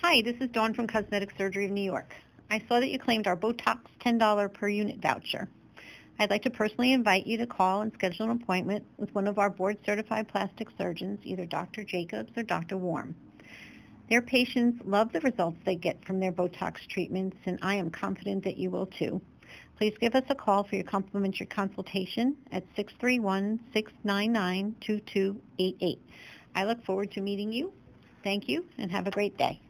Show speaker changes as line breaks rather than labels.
Hi, this is Dawn from Cosmetic Surgery of New York. I saw that you claimed our Botox $10 per unit voucher. I'd like to personally invite you to call and schedule an appointment with one of our board-certified plastic surgeons, either Dr. Jacobs or Dr. Warm. Their patients love the results they get from their Botox treatments, and I am confident that you will too. Please give us a call for your complimentary consultation at 631-699-2288. I look forward to meeting you. Thank you, and have a great day.